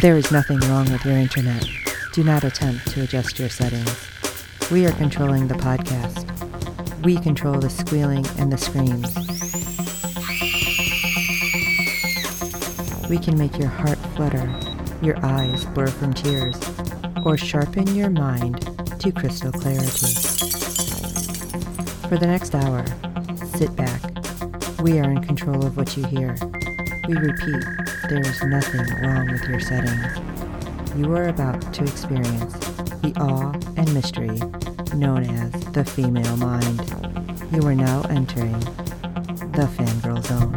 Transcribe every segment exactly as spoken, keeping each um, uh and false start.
There is nothing wrong with your internet. Do not attempt to adjust your settings. We are controlling the podcast. We control the squealing and the screams. We can make your heart flutter, your eyes blur from tears, or sharpen your mind to crystal clarity. For the next hour, sit back. We are in control of what you hear. We repeat, there is nothing wrong with your settings. You are about to experience the awe and mystery known as the female mind. You are now entering the Fangirl Zone.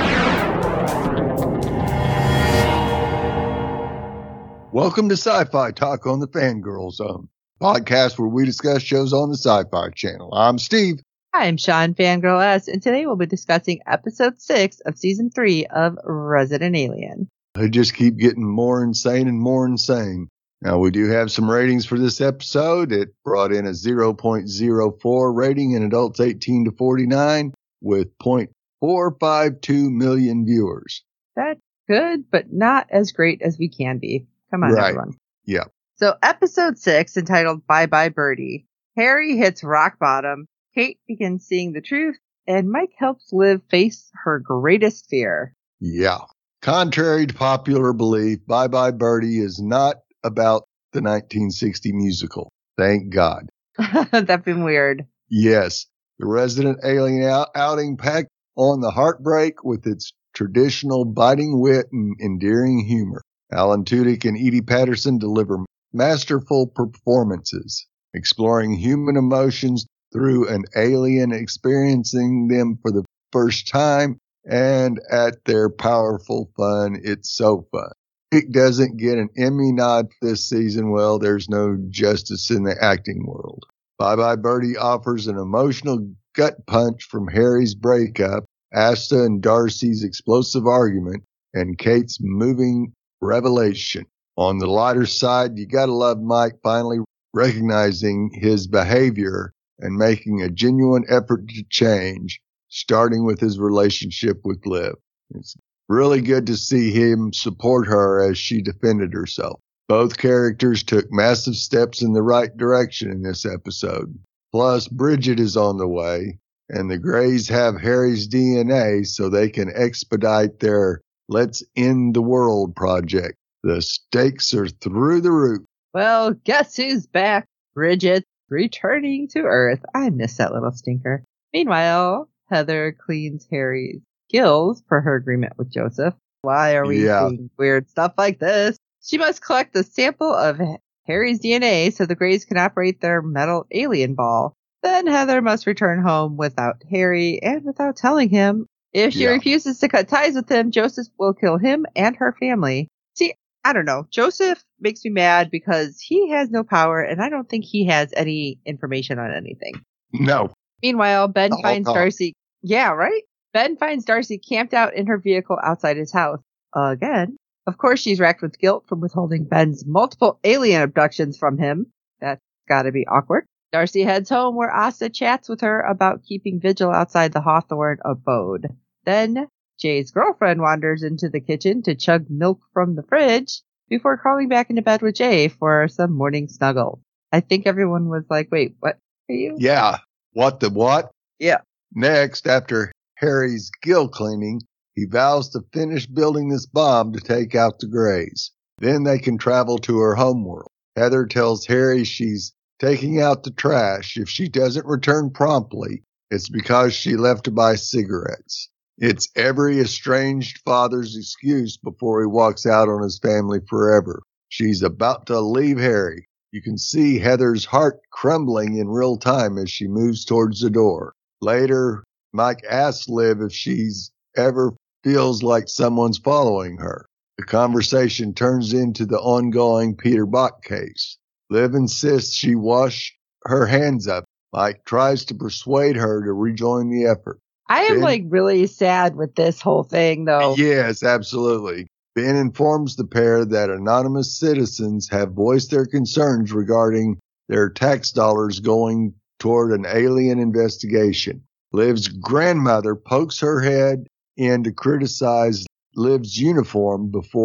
Welcome to Sci-Fi Talk on the Fangirl Zone, podcast where we discuss shows on the Sci-Fi Channel. I'm Steve. I'm Sean Fangirl S, and today we'll be discussing episode six of season three of Resident Alien. They just keep getting more insane and more insane. Now, we do have some ratings for this episode. It brought in a zero point zero four rating in adults eighteen to forty-nine with zero point four five two million viewers. That's good, but not as great as we can be. Come on, right. everyone. Yeah. So episode six, entitled Bye Bye Birdie. Harry hits rock bottom. Kate begins seeing the truth, and Mike helps Liv face her greatest fear. Yeah. Contrary to popular belief, Bye Bye Birdie is not about the nineteen sixty musical. Thank God. That'd been weird. Yes. The Resident Alien out- outing packed on the heartbreak with its traditional biting wit and endearing humor. Alan Tudyk and Edie Patterson deliver masterful performances, exploring human emotions through an alien experiencing them for the first time, and at their powerful fun. It's so fun. It doesn't get an Emmy nod this season. Well, there's no justice in the acting world. Bye Bye Birdie offers an emotional gut punch from Harry's breakup, Asta and Darcy's explosive argument, and Kate's moving revelation. On the lighter side, you gotta love Mike finally recognizing his behavior and making a genuine effort to change, starting with his relationship with Liv. It's really good to see him support her as she defended herself. Both characters took massive steps in the right direction in this episode. Plus, Bridget is on the way, and the Greys have Harry's D N A so they can expedite their Let's End the World project. The stakes are through the roof. Well, guess who's back? Bridget. Returning to Earth. I miss that little stinker. Meanwhile, Heather cleans Harry's gills per her agreement with Joseph. Why are we yeah. seeing weird stuff like this? She must collect a sample of Harry's D N A so the Greys can operate their metal alien ball. Then Heather must return home without Harry and without telling him. If she yeah. refuses to cut ties with him, Joseph will kill him and her family. See, I don't know. Joseph makes me mad because he has no power, and I don't think he has any information on anything. No. Meanwhile, Ben The finds whole time. Darcy. Yeah, right? Ben finds Darcy camped out in her vehicle outside his house. Again. Of course, she's racked with guilt from withholding Ben's multiple alien abductions from him. That's gotta be awkward. Darcy heads home where Asta chats with her about keeping vigil outside the Hawthorne abode. Then Jay's girlfriend wanders into the kitchen to chug milk from the fridge before crawling back into bed with Jay for some morning snuggle. I think everyone was like, wait, what are you? Yeah. What the what? Yeah. Next, after Harry's gill cleaning, he vows to finish building this bomb to take out the Greys. Then they can travel to her homeworld. Heather tells Harry she's taking out the trash. If she doesn't return promptly, it's because she left to buy cigarettes. It's every estranged father's excuse before he walks out on his family forever. She's about to leave Harry. You can see Heather's heart crumbling in real time as she moves towards the door. Later, Mike asks Liv if she's ever feels like someone's following her. The conversation turns into the ongoing Peter Bach case. Liv insists she wash her hands up. Mike tries to persuade her to rejoin the effort. I am Ben, like really sad with this whole thing though. Yes, absolutely. Ben informs the pair that anonymous citizens have voiced their concerns regarding their tax dollars going toward an alien investigation. Liv's grandmother pokes her head in to criticize Liv's uniform before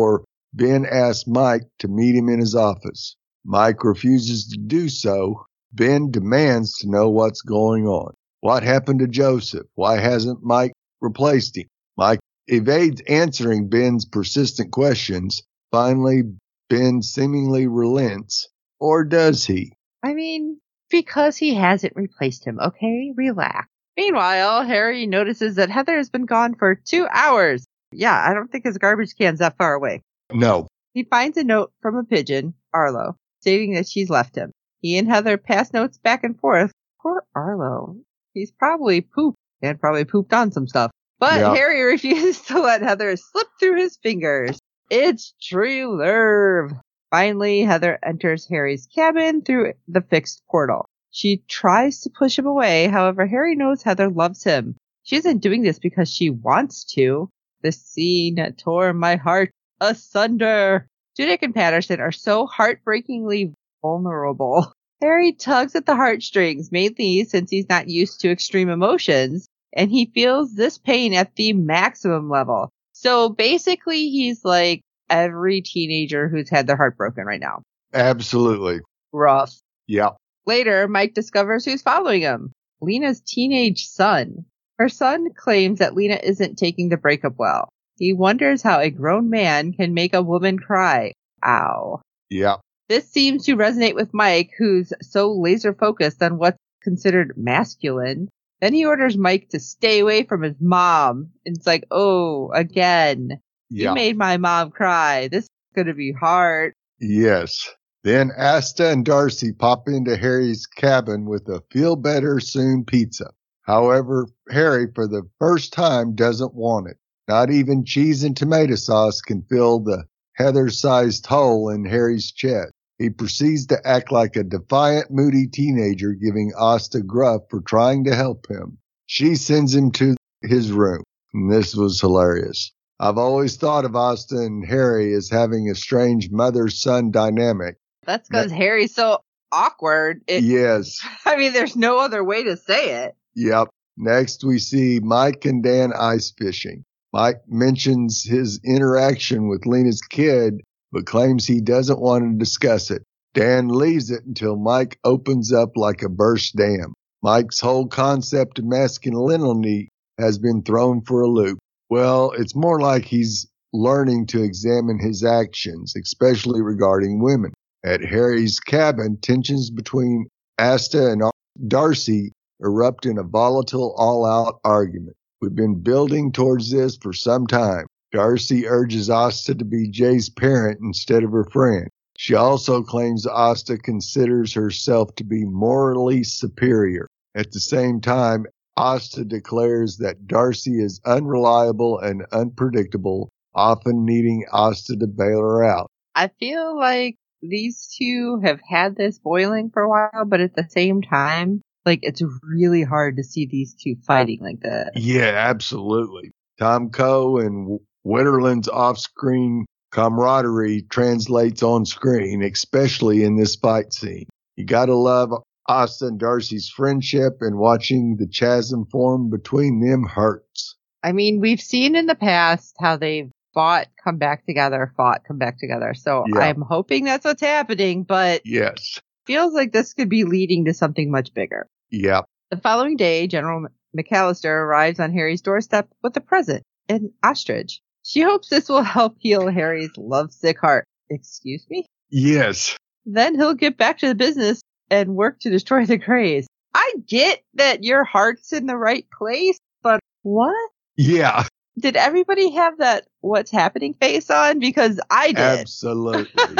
Ben asks Mike to meet him in his office. Mike refuses to do so. Ben demands to know what's going on. What happened to Joseph? Why hasn't Mike replaced him? Mike evades answering Ben's persistent questions. Finally, Ben seemingly relents. Or does he? I mean, because he hasn't replaced him, okay? Relax. Meanwhile, Harry notices that Heather has been gone for two hours. Yeah, I don't think his garbage can's that far away. No. He finds a note from a pigeon, Arlo, stating that she's left him. He and Heather pass notes back and forth. Poor Arlo. He's probably pooped and probably pooped on some stuff. But Yeah. Harry refuses to let Heather slip through his fingers. It's true love. Finally, Heather enters Harry's cabin through the fixed portal. She tries to push him away. However, Harry knows Heather loves him. She isn't doing this because she wants to. The scene tore my heart asunder. Tudyk and Patterson are so heartbreakingly vulnerable. Harry tugs at the heartstrings, mainly since he's not used to extreme emotions, and he feels this pain at the maximum level. So basically, he's like every teenager who's had their heart broken right now. Absolutely. Rough. Yeah. Later, Mike discovers who's following him. Lena's teenage son. Her son claims that Lena isn't taking the breakup well. He wonders how a grown man can make a woman cry. Ow. Yeah. This seems to resonate with Mike, who's so laser focused on what's considered masculine. Then he orders Mike to stay away from his mom. And it's like, oh, again. Yeah. You made my mom cry. This is going to be hard. Yes. Then Asta and Darcy pop into Harry's cabin with a feel better soon pizza. However, Harry, for the first time, doesn't want it. Not even cheese and tomato sauce can fill the Heather-sized hole in Harry's chest. He proceeds to act like a defiant, moody teenager, giving Asta gruff for trying to help him. She sends him to his room, and this was hilarious. I've always thought of Asta and Harry as having a strange mother-son dynamic. That's because Harry's so awkward. It, Yes. I mean, there's no other way to say it. Yep. Next, we see Mike and Dan ice fishing. Mike mentions his interaction with Lena's kid, but claims he doesn't want to discuss it. Dan leaves it until Mike opens up like a burst dam. Mike's whole concept of masculinity has been thrown for a loop. Well, it's more like he's learning to examine his actions, especially regarding women. At Harry's cabin, tensions between Asta and Darcy erupt in a volatile, all-out argument. We've been building towards this for some time. Darcy urges Asta to be Jay's parent instead of her friend. She also claims Asta considers herself to be morally superior. At the same time, Asta declares that Darcy is unreliable and unpredictable, often needing Asta to bail her out. I feel like these two have had this boiling for a while, but at the same time, like, it's really hard to see these two fighting like that. Yeah, absolutely. Tom Coe and Wetterland's off-screen camaraderie translates on screen, especially in this fight scene. You gotta love Asta and Darcy's friendship, and watching the chasm form between them hurts. I mean, we've seen in the past how they've fought, come back together, fought, come back together. So Yeah. I'm hoping that's what's happening, but Yes. feels like this could be leading to something much bigger. Yep. The following day, General McAllister arrives on Harry's doorstep with a present, an ostrich. She hopes this will help heal Harry's lovesick heart. Excuse me? Yes. Then he'll get back to the business and work to destroy the Greys. I get that your heart's in the right place, but what? Yeah. Did everybody have that what's happening face on? Because I did. Absolutely.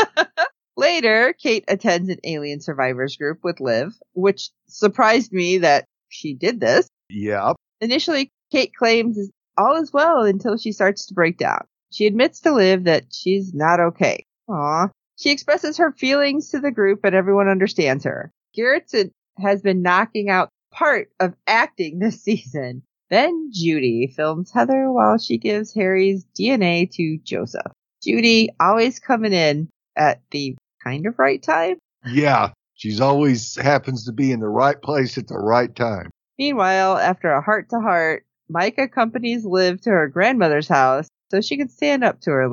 Later, Kate attends an alien survivors group with Liv, which surprised me that she did this. Yep. Initially, Kate claims all is well until she starts to break down. She admits to Liv that she's not okay. Aww. She expresses her feelings to the group and everyone understands her. Garrett has been knocking out part of acting this season. Then Judy films Heather while she gives Harry's D N A to Joseph. Judy always coming in at the kind of right time. Yeah. She's always happens to be in the right place at the right time. Meanwhile, after a heart-to-heart, Mike accompanies Liv to her grandmother's house so she can stand up to her late.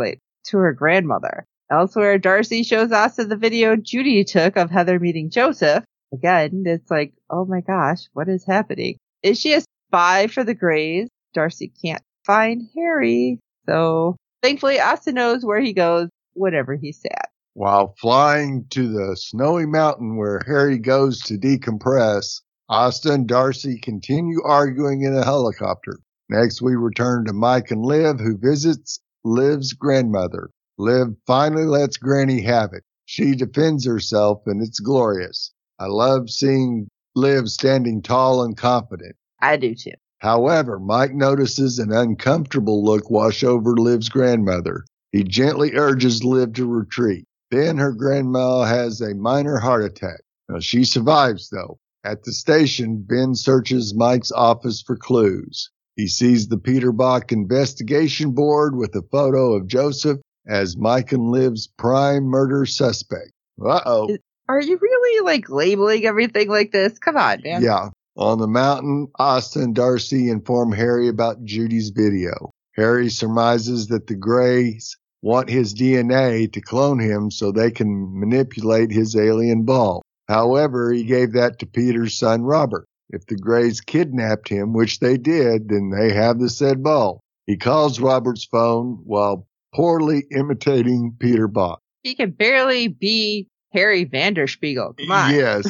to her grandmother. Elsewhere, Darcy shows Asta the video Judy took of Heather meeting Joseph. Again, it's like, oh my gosh, what is happening? Is she a spy for the Greys? Darcy can't find Harry. So thankfully, Asta knows where he goes whenever he's sad. While flying to the snowy mountain where Harry goes to decompress, Asta and Darcy continue arguing in a helicopter. Next, we return to Mike and Liv, who visits Liv's grandmother. Liv finally lets Granny have it. She defends herself, and it's glorious. I love seeing Liv standing tall and confident. I do too. However, Mike notices an uncomfortable look wash over Liv's grandmother. He gently urges Liv to retreat. Then her grandma has a minor heart attack. Now, she survives, though. At the station, Ben searches Mike's office for clues. He sees the Peter Bach investigation board with a photo of Joseph as Mike and Liv's prime murder suspect. Uh-oh. Are you really, like, labeling everything like this? Come on, man. Yeah. On the mountain, Asta and Darcy inform Harry about Judy's video. Harry surmises that the Greys want his D N A to clone him so they can manipulate his alien ball. However, he gave that to Peter's son, Robert. If the Greys kidnapped him, which they did, then they have the said ball. He calls Robert's phone while poorly imitating Peter Bach. He can barely be Harry Vanderspiegel. Come on. Yes.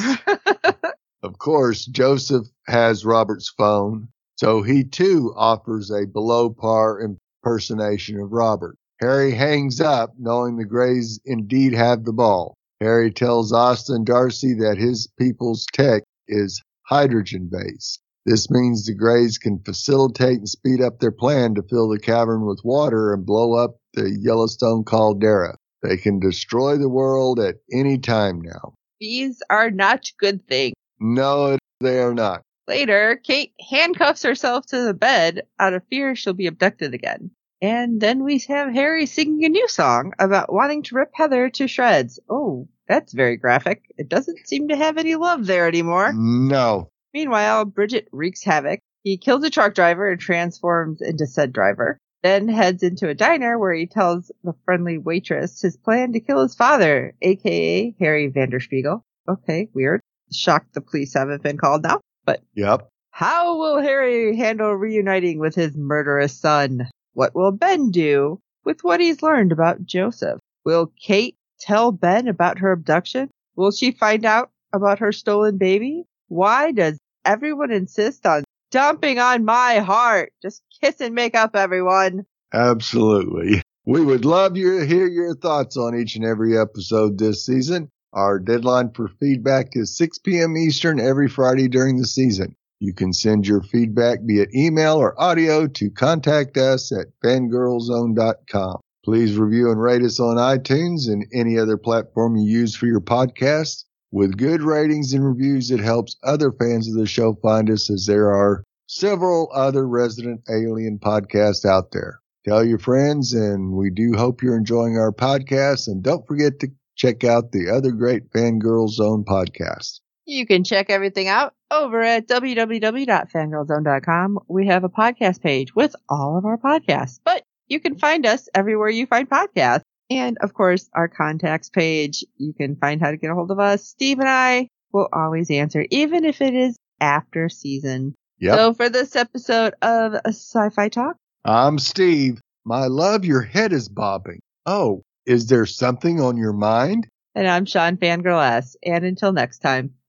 Of course, Joseph has Robert's phone, so he too offers a below-par impersonation of Robert. Harry hangs up, knowing the Greys indeed have the ball. Harry tells Asta and Darcy that his people's tech is hydrogen-based. This means the Greys can facilitate and speed up their plan to fill the cavern with water and blow up the Yellowstone caldera. They can destroy the world at any time now. These are not good things. No, they are not. Later, Kate handcuffs herself to the bed out of fear she'll be abducted again. And then we have Harry singing a new song about wanting to rip Heather to shreds. Oh, that's very graphic. It doesn't seem to have any love there anymore. No. Meanwhile, Bridget wreaks havoc. He kills a truck driver and transforms into said driver. Then heads into a diner where he tells the friendly waitress his plan to kill his father, a k a. Harry Vanderspiegel. Okay, weird. Shocked the police haven't been called now. But Yep. How will Harry handle reuniting with his murderous son? What will Ben do with what he's learned about Joseph? Will Kate tell Ben about her abduction? Will she find out about her stolen baby? Why does everyone insist on dumping on my heart? Just kiss and make up, everyone. Absolutely. We would love you to hear your thoughts on each and every episode this season. Our deadline for feedback is six p.m. Eastern every Friday during the season. You can send your feedback via email or audio to contact us at fangirlzone dot com. Please review and rate us on iTunes and any other platform you use for your podcast. With good ratings and reviews, it helps other fans of the show find us, as there are several other Resident Alien podcasts out there. Tell your friends, and we do hope you're enjoying our podcast. And don't forget to check out the other great Fangirl Zone podcasts. You can check everything out over at w w w dot fangirl zone dot com. We have a podcast page with all of our podcasts, but you can find us everywhere you find podcasts. And, of course, our contacts page. You can find how to get a hold of us. Steve and I will always answer, even if it is after season. Yep. So for this episode of Sci-Fi Talk, I'm Steve. My love, your head is bobbing. Oh, is there something on your mind? And I'm Sean Fangirl S. And until next time,